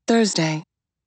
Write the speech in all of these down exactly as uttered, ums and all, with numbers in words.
Thursday.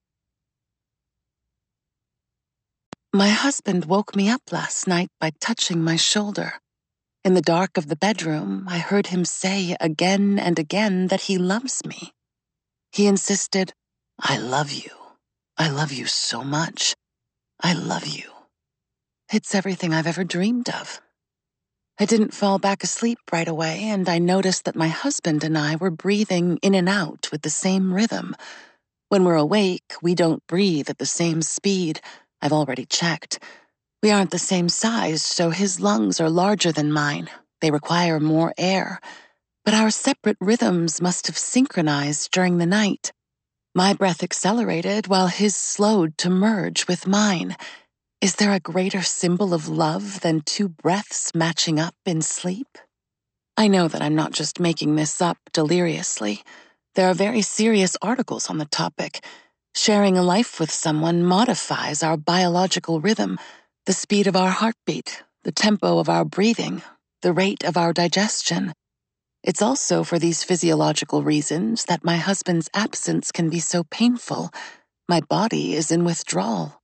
My husband woke me up last night by touching my shoulder. In the dark of the bedroom, I heard him say again and again that he loves me. He insisted, "I love you. I love you so much. I love you." It's everything I've ever dreamed of. I didn't fall back asleep right away, and I noticed that my husband and I were breathing in and out with the same rhythm. When we're awake, we don't breathe at the same speed. I've already checked. We aren't the same size, so his lungs are larger than mine. They require more air. But our separate rhythms must have synchronized during the night. My breath accelerated while his slowed to merge with mine. Is there a greater symbol of love than two breaths matching up in sleep? I know that I'm not just making this up deliriously. There are very serious articles on the topic. Sharing a life with someone modifies our biological rhythm, the speed of our heartbeat, the tempo of our breathing, the rate of our digestion. It's also for these physiological reasons that my husband's absence can be so painful. My body is in withdrawal.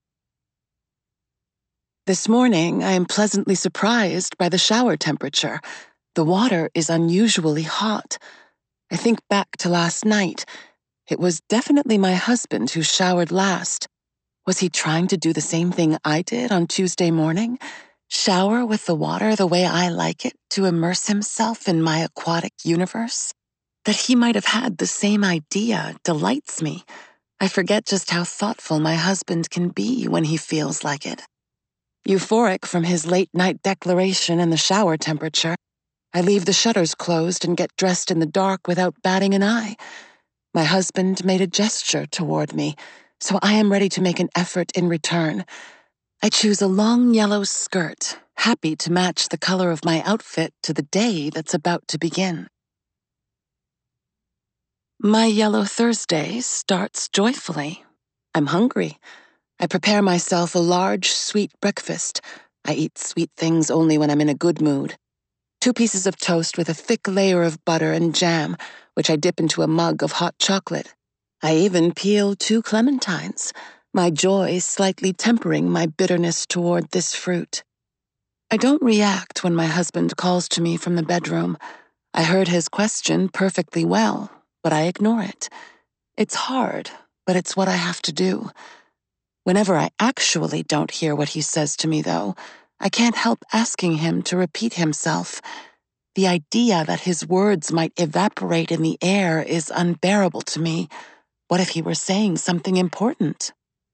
This morning, I am pleasantly surprised by the shower temperature. The water is unusually hot. I think back to last night. It was definitely my husband who showered last. Was he trying to do the same thing I did on Tuesday morning? Shower with the water the way I like it to immerse himself in my aquatic universe? That he might have had the same idea delights me. I forget just how thoughtful my husband can be when he feels like it. Euphoric from his late-night declaration and the shower temperature, I leave the shutters closed and get dressed in the dark without batting an eye. My husband made a gesture toward me, so I am ready to make an effort in return. I choose a long yellow skirt, happy to match the color of my outfit to the day that's about to begin. My yellow Thursday starts joyfully. I'm hungry. I prepare myself a large, sweet breakfast. I eat sweet things only when I'm in a good mood. Two pieces of toast with a thick layer of butter and jam, which I dip into a mug of hot chocolate. I even peel two clementines, my joy slightly tempering my bitterness toward this fruit. I don't react when my husband calls to me from the bedroom. I heard his question perfectly well, but I ignore it. It's hard, but it's what I have to do. Whenever I actually don't hear what he says to me, though, I can't help asking him to repeat himself. The idea that his words might evaporate in the air is unbearable to me. What if he were saying something important?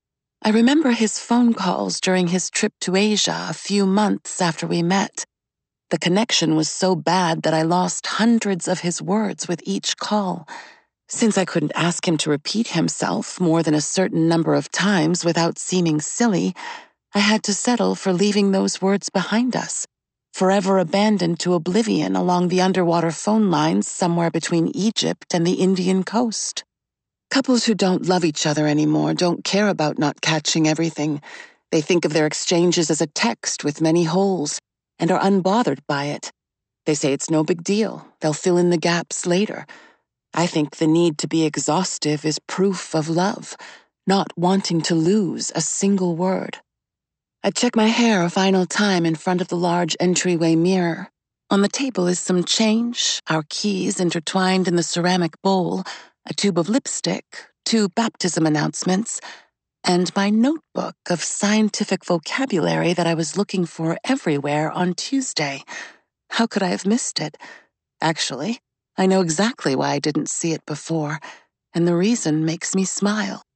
I remember his phone calls during his trip to Asia a few months after we met. The connection was so bad that I lost hundreds of his words with each call. Since I couldn't ask him to repeat himself more than a certain number of times without seeming silly, I had to settle for leaving those words behind us, forever abandoned to oblivion along the underwater phone lines somewhere between Egypt and the Indian coast. Couples who don't love each other anymore don't care about not catching everything. They think of their exchanges as a text with many holes and are unbothered by it. They say it's no big deal. They'll fill in the gaps later. I think the need to be exhaustive is proof of love, not wanting to lose a single word. I check my hair a final time in front of the large entryway mirror. On the table is some change, our keys intertwined in the ceramic bowl, a tube of lipstick, two baptism announcements, and my notebook of scientific vocabulary that I was looking for everywhere on Tuesday. How could I have missed it? Actually, I know exactly why I didn't see it before, and the reason makes me smile.